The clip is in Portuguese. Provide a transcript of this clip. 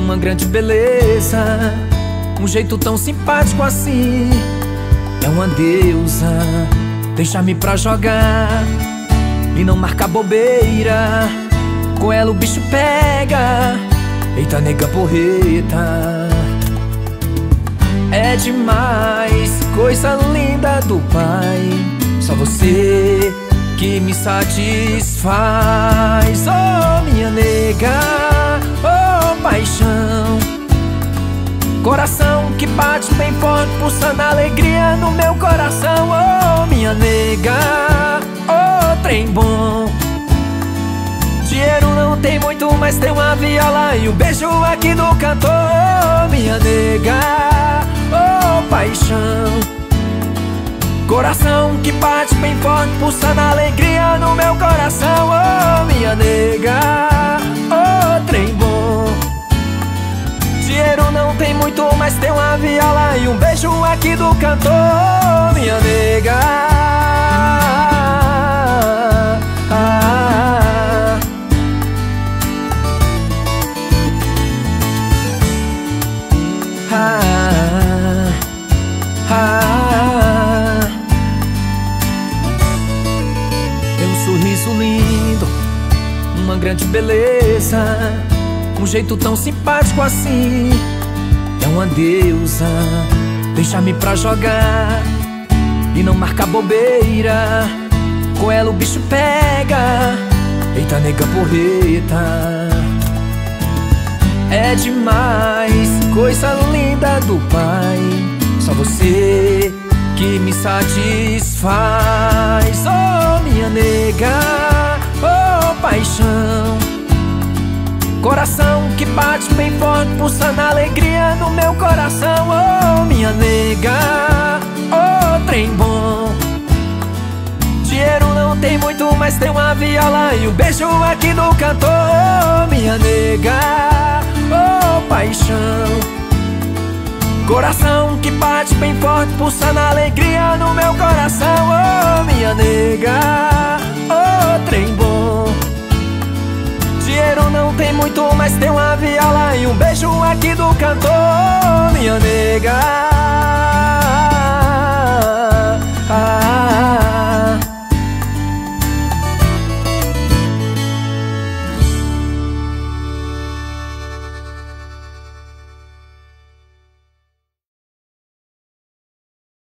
uma grande beleza, um jeito tão simpático assim. É uma deusa, deixa-me pra jogar e não marca bobeira. Com ela o bicho pega, eita nega porreta. É demais, coisa linda do pai, só você que me satisfaz. Oh minha nega, oh paixão, coração que bate bem forte, pulsando alegria no meu coração. Oh minha nega, oh trem bom. Dinheiro não tem muito, mas tem uma viola e um beijo aqui do cantor. Oh minha nega, oh paixão, coração que bate bem forte, pulsando alegria no meu coração. Oh minha nega, oh trem bom. Dinheiro não tem muito, mas tem uma viola e um beijo aqui do cantor. Oh minha nega, tem um sorriso lindo, uma grande beleza, um jeito tão simpático assim. É uma deusa, deixa-me pra jogar e não marca bobeira. Com ela o bicho pega, eita nega porreta. É demais, coisa linda do pai, só você que me satisfaz. Oh minha nega, oh paixão, coração que bate bem forte, pulsando alegria no meu coração. Oh minha nega, oh trem bom. Dinheiro não tem muito, mas tem uma viola e um beijo aqui do cantor. Oh minha nega, oh paixão, coração que bate bem forte, pulsando alegria no meu coração. Oh minha nega, oh trem bom. Dinheiro não tem muito, mas tem uma viola e um beijo aqui do cantor. Oh minha nega.